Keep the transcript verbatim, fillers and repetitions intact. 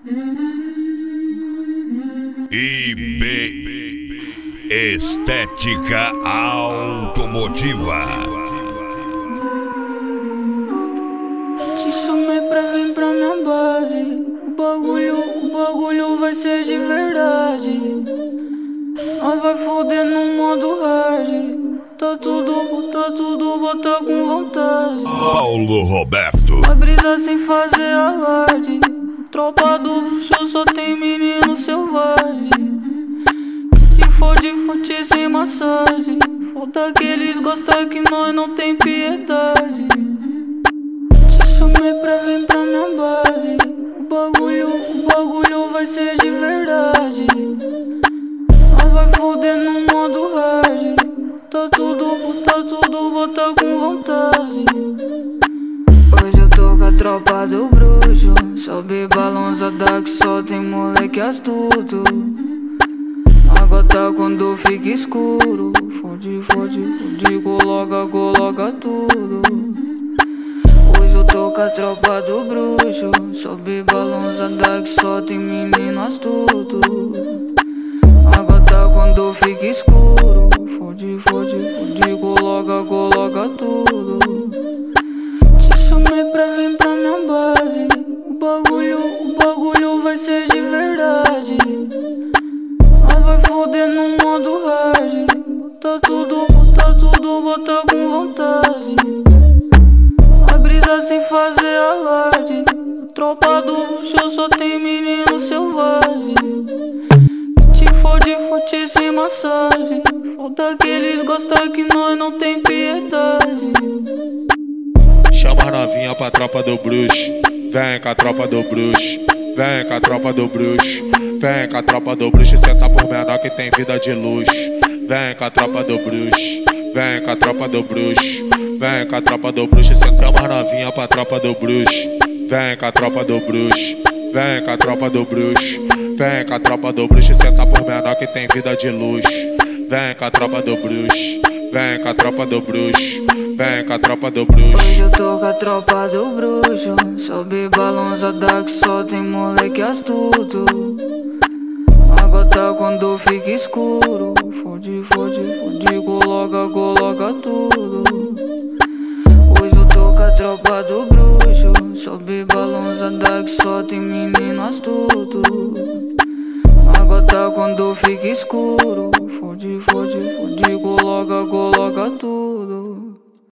I B Estética Automotiva. Te chamei pra vir pra minha base. O bagulho, o bagulho vai ser de verdade. Nós vai foder no modo hard. Tá tudo, tá tudo, bota com vontade. Paulo Roberto. Vai brisar sem fazer alarde. Tropa do bruxo só tem menino selvagem. Que fode fonte sem massagem. Falta que eles gostam que nós não tem piedade. Te chamei pra vir pra minha base. O bagulho, o bagulho vai ser de verdade. Nós vai foder no modo hard. Bota tudo, bota tudo, bota com vontade. Hoje eu tô com a tropa do bruxo. Sobe balançada que só tem moleque astuto. A gota quando fica escuro. Fode, fode, fode, coloca, coloca tudo. Hoje eu tô com a tropa do bruxo. Sobe balançada que só tem menino astuto. A gota quando fica escuro. Fode, fode, fode, coloca, coloca tudo. Te chamei pra vir pra minha base. O bagulho, o bagulho vai ser de verdade. Nós vai foder no modo hard. Bota tudo, bota tudo, bota com vontade. Vai brisar sem fazer alarde. A tropa do bruxo só tem menino selvagem. Te fode, fode sem massagem. Falta que eles gostam que nós não tem piedade. Chama a novinha pra tropa do bruxo. Vem com a tropa do bruxo. Vem com a tropa do bruxo. Vem com a tropa do bruxo. Senta por menor que tem vida de luxo. Vem com a tropa do bruxo. Vem com a tropa do bruxo. Vem com a tropa do bruxo. Senta a novinha pra tropa do bruxo. Vem com a tropa do bruxo. Vem com a tropa do bruxo. Vem com a tropa do bruxo. Senta por menor que tem vida de luxo. Vem com a tropa do bruxo. Vem com a tropa do bruxo. Vem com a tropa do bruxo. Hoje eu tô com a tropa do bruxo. Sobe balançada que só tem moleque astuto. A gota quando fica escuro. Fode, fode, fode, coloca, coloca tudo. Hoje eu tô com a tropa do bruxo. Sobe balançada que só tem menino astuto. A gota quando fica escuro. Fode, fode, fode, coloca, coloca